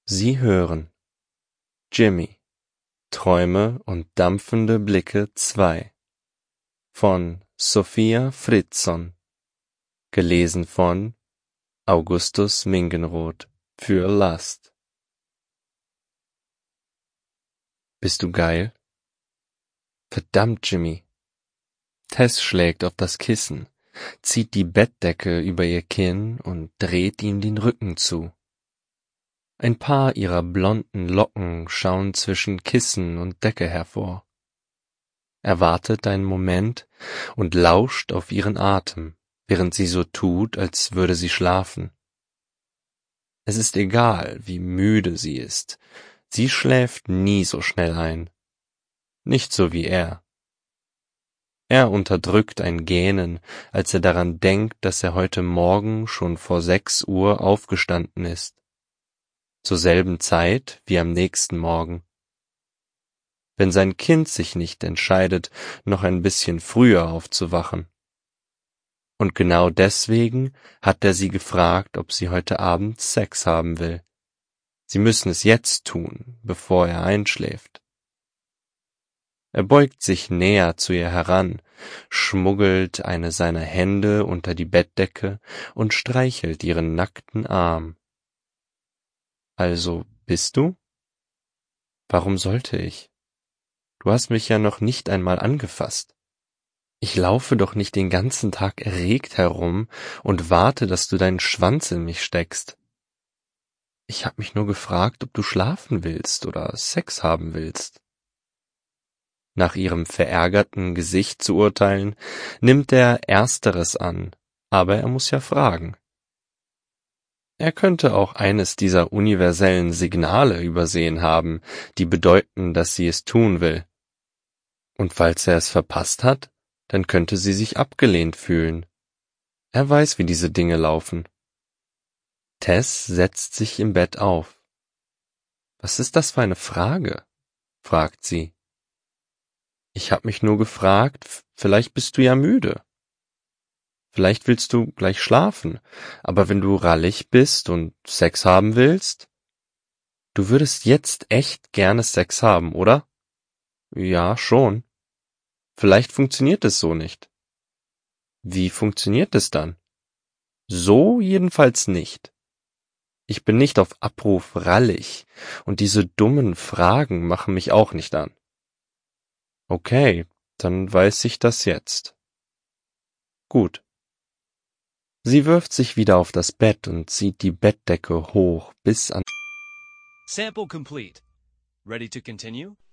Sie hören Jimmy, Träume und dampfende Blicke 2 von Sophia Fritzon, gelesen von Augustus Mingenroth für Last. Bist du geil? Verdammt, Jimmy. Tess schlägt auf das Kissen, zieht die Bettdecke über ihr Kinn und dreht ihm den Rücken zu. Ein paar ihrer blonden Locken schauen zwischen Kissen und Decke hervor. Er wartet einen Moment und lauscht auf ihren Atem, während sie so tut, als würde sie schlafen. Es ist egal, wie müde sie ist. Sie schläft nie so schnell ein. Nicht so wie er. Er unterdrückt ein Gähnen, als er daran denkt, dass er heute Morgen schon vor 6 Uhr aufgestanden ist. Zur selben Zeit wie am nächsten Morgen. Wenn sein Kind sich nicht entscheidet, noch ein bisschen früher aufzuwachen. Und genau deswegen hat er sie gefragt, ob sie heute Abend Sex haben will. Sie müssen es jetzt tun, bevor er einschläft. Er beugt sich näher zu ihr heran, schmuggelt eine seiner Hände unter die Bettdecke und streichelt ihren nackten Arm. Also, bist du? Warum sollte ich? Du hast mich ja noch nicht einmal angefasst. Ich laufe doch nicht den ganzen Tag erregt herum und warte, dass du deinen Schwanz in mich steckst. Ich hab mich nur gefragt, ob du schlafen willst oder Sex haben willst. Nach ihrem verärgerten Gesicht zu urteilen, nimmt er Ersteres an, aber er muss ja fragen. Er könnte auch eines dieser universellen Signale übersehen haben, die bedeuten, dass sie es tun will. Und falls er es verpasst hat, dann könnte sie sich abgelehnt fühlen. Er weiß, wie diese Dinge laufen. Tess setzt sich im Bett auf. Was ist das für eine Frage? Fragt sie. Ich hab mich nur gefragt, vielleicht bist du ja müde. Vielleicht willst du gleich schlafen, aber wenn du rallig bist und Sex haben willst? Du würdest jetzt echt gerne Sex haben, oder? Ja, schon. Vielleicht funktioniert es so nicht. Wie funktioniert es dann? So jedenfalls nicht. Ich bin nicht auf Abruf rallig, und diese dummen Fragen machen mich auch nicht an. Okay, dann weiß ich das jetzt. Gut. Sie wirft sich wieder auf das Bett und zieht die Bettdecke hoch bis an. Sample complete. Ready to continue?